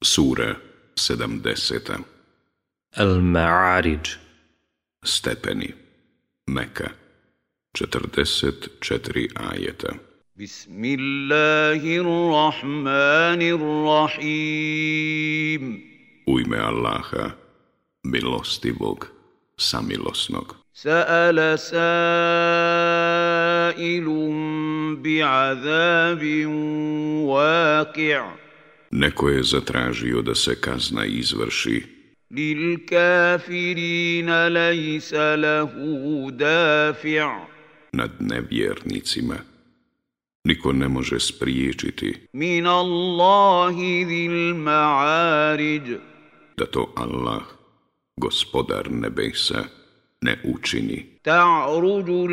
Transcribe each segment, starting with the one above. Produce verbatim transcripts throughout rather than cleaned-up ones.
Sura sedamdeseta. Al-Ma'arij. Stepeni. Meka. četrdeset četiri ajeta. Bismillahirrahmanirrahim. U ime Allaha, milostivog, samilosnog. Sa'ala sa'ilun bi'azabin waqi'. Neko je zatražio da se kazna izvrši. Lil kafirina laysa lahu dafi'. Nad nevjernicima niko ne može spriječiti. Min Allahi zil ma'arij. Da to Allah, gospodar nebesa, ne učini. Ta'ruju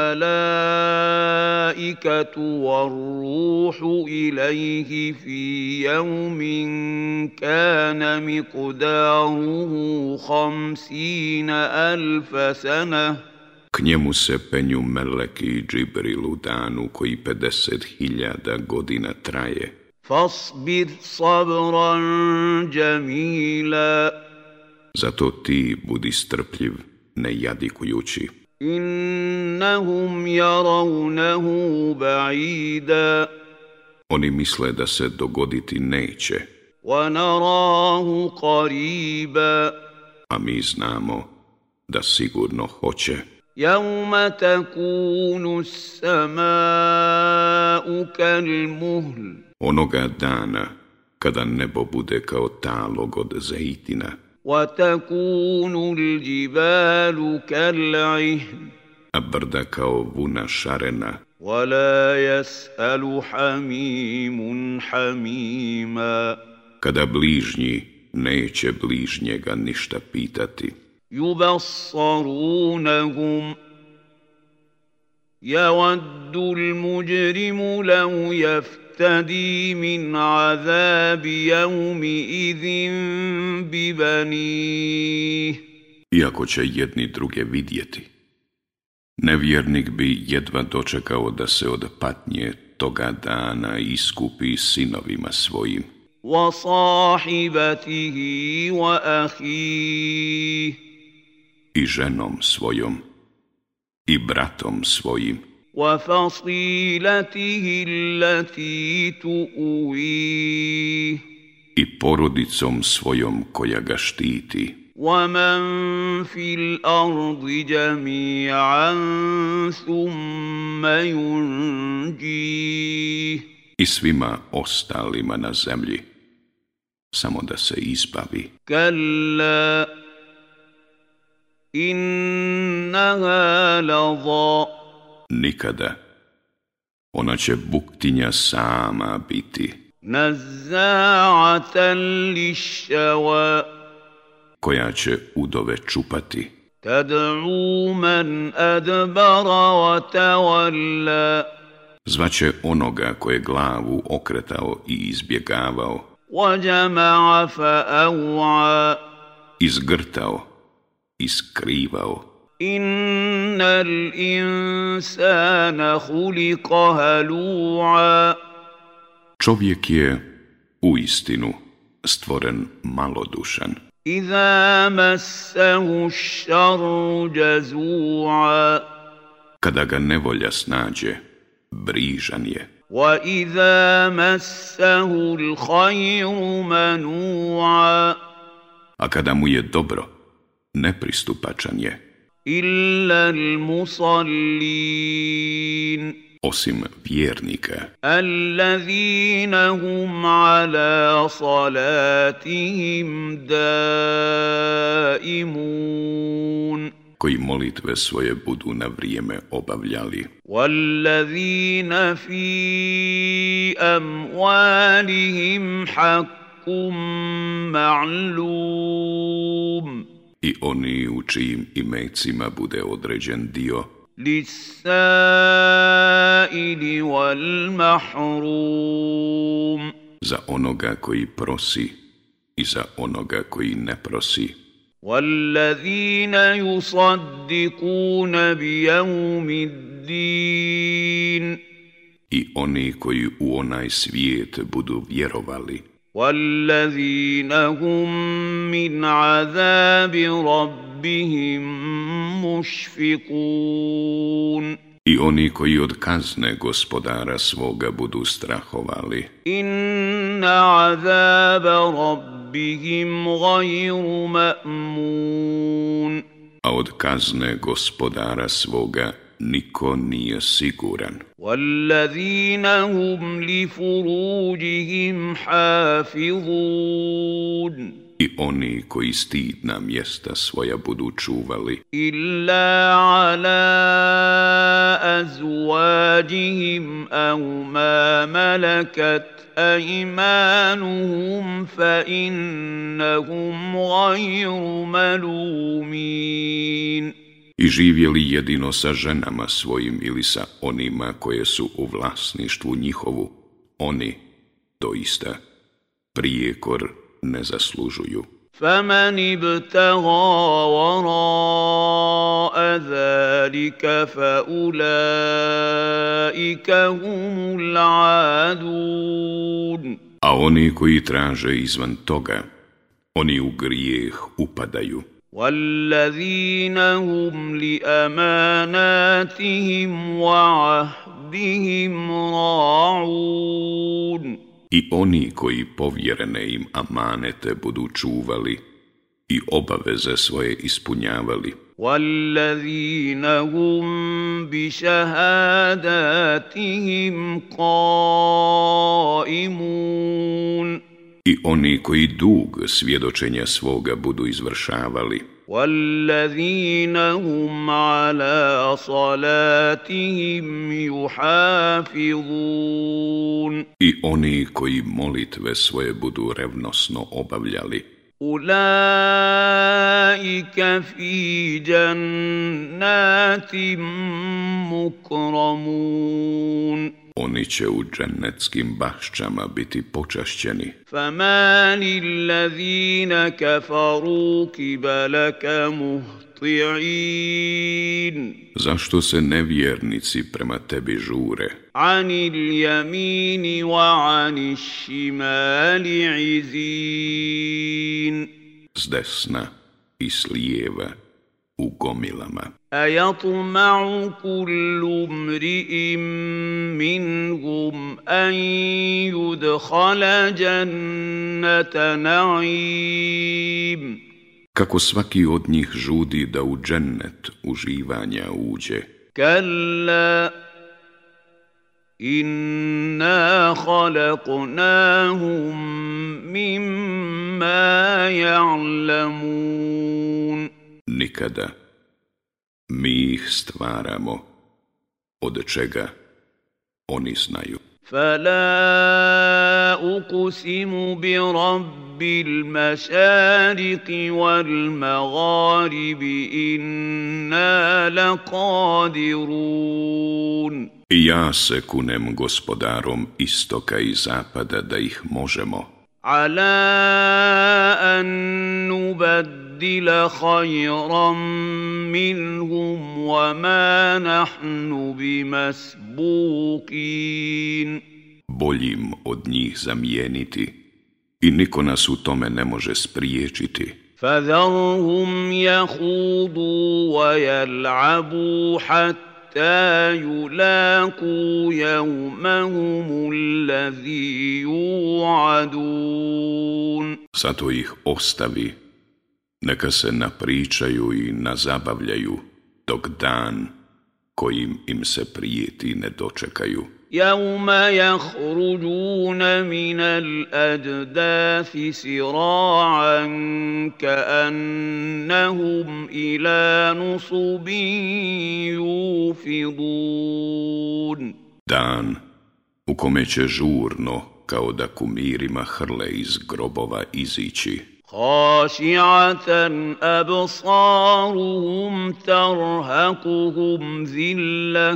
al-malaikatu war-ruhu ilayhi fi yawmin kana miqdaruhu khamsina alfa sana. K njemu se penju meleki i Džibril u danu koji pedeset hiljada godina traje. Fasbir sabran jamila. Zato ti budi strpljiv, ne jadikujući. Innahum yarawnahu ba'ida. Oni misle da se dogoditi neće. Wa narahu qariba. A mi znamo da sigurno hoće. Yawma takunu as-sama'u kal-muhl. Onoga dana kada nebo bude kao talog od zejtina. وَتَكُونُ الْجِبَالُ كَالْعِهْنِ. A brda kao vuna šarena. وَلَا يَسْأَلُ حَمِيمٌ حَمِيمًا. Kada bližnji neće bližnjega ništa pitati. يُبَصَّرُونَهُمْ يَوَدُّ الْمُجْرِمُ لَوْ يَفْتَدِي تَدِي مِنْ عَذَابِ يَوْمِئِذٍ بِبَنِيهِ. Iako će jedni druge vidjeti, nevjernik bi jedva dočekao da se od patnje toga dana iskupi sinovima svojim. وَصَاحِبَتِهِ وَأَخِيهِ. I ženom svojom, i bratom svojim. وَفَصِيلَتِهِ الَّتِي تُؤْوِيهِ. I porodicom svojom koja ga štiti. وَمَنْ فِي الْأَرْضِ جَمِيعًا ثُمَّ يُنْجِيهِ. I svima ostalima na zemlji, samo da se izbavi. كَلَّا إِنَّهَا لَظَى. Nikada. Ona će buktinja sama biti. نَزَّاعَةً لِلشَّوَى. Koja će udove čupati. تَدْعُو مَنْ أَدْبَرَ وَتَوَلَّى. Zvaće onoga koje glavu okretao i izbjegavao. وَجَمَعَ فَأَوْعَى. Izgrtao i skrivao. إِنَّ الْإِنسَانَ خُلِقَ هَلُوعًا. Čovjek je uistinu stvoren malodušan. إِذَا مَسَّهُ الشَّرُّ جَزُوعًا. Kada ga nevolja snađe, brižan je. وَإِذَا مَسَّهُ الْخَيْرُ مَنُوعًا. A kada mu je dobro, nepristupačan je. إِلَّا الْمُصَلِّينَ. Osim vjernika. الَّذِينَ هُمْ عَلَى صَلَاتِهِمْ دَائِمُونَ. Koji molitve svoje budu na vrijeme obavljali. وَالَّذِينَ فِي أَمْوَالِهِمْ حَقٌّ مَعْلُومٌ. I oni u čijim imecima bude određen dio. لِلسَّائِلِ وَالْمَحْرُومِ. Za onoga koji prosi i za onoga koji ne prosi. وَالَّذِينَ يُصَدِّقُونَ بِيَوْمِ الدِّينِ. I oni koji u onaj svijet budu vjerovali. والذين هم من عذاب ربهم مشفقون I oni koji od kazne gospodara svoga budu strahovali. Inna azaba rabbihim gajru ma'mun. A od kazne gospodara svoga niko nije siguran. والذين هم لفروجهم حافظون I oni koji stidna mjesta svoja budu čuvali. إلا على أزواجهم أو ما ملكت أيمانهم فإنهم غير ملومين. I živjeli jedino sa ženama svojim ili sa onima koje su u vlasništvu njihovu, oni doista prijekor ne zaslužuju. فمن ابتغى وراء ذلك فأولئك هم العادون. A oni koji traže izvan toga, oni u grijeh upadaju. والذين هم لأماناتهم وعهدهم راعون. I oni koji povjerene im amanete budu čuvali i obaveze svoje ispunjavali. والذين هم بشهاداتهم قائمون. I oni koji dug svjedočenja svoga budu izvršavali. والذين هم على صلاتهم يحافظون. I oni koji molitve svoje budu revnosno obavljali. أولئك في جنات مكرمون. Oni će u džennetskim bašćama biti počašćeni. فما للذين كفروا قبلك مهطعين. Zašto se nevjernici prema tebi žure? عن اليمين وعن الشمال عزين. S desna i s lijeva u gomilama. أيطمع كل امرئ منهم أن يدخل جنة نعيم. Kako svaki od njih žudi da u džennet uživanja uđe. كلا إنا خلقناهم مما يعلمون. Nikada. Mi ih stvaramo, od čega oni znaju. فلا أقسم برب المشارق والمغارب إنا لقادرون. I ja se kunem gospodarom istoka i zapada da ih možemo. على أن نبدل خيرا منهم وما نحن بمسبوقين. Boljim od njih zamijeniti i niko nas u tome ne može spriječiti. فذرهم يخوضوا ويلعبوا حتى يلاقوا يومهم الذي يوعدون. Zato ih ostavi, neka se napričaju i nazabavljaju, dok dan kojim im se prijeti ne dočekaju. يوم يخرجون من الأجداث سراعا كأنهم إلى نصب يوفضون. Dan u kome će žurno, kao da kumirima hrle iz grobova izići. خاشعة أبصارهم ترهقهم ذلة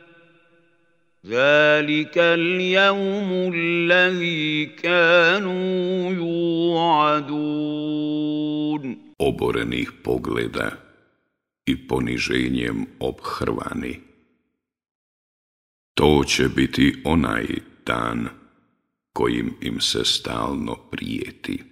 ذلك اليوم الذي كانوا يوعدون. Oborenih pogleda i poniženjem obhrvani. To će biti onaj dan kojim im se stalno prijeti.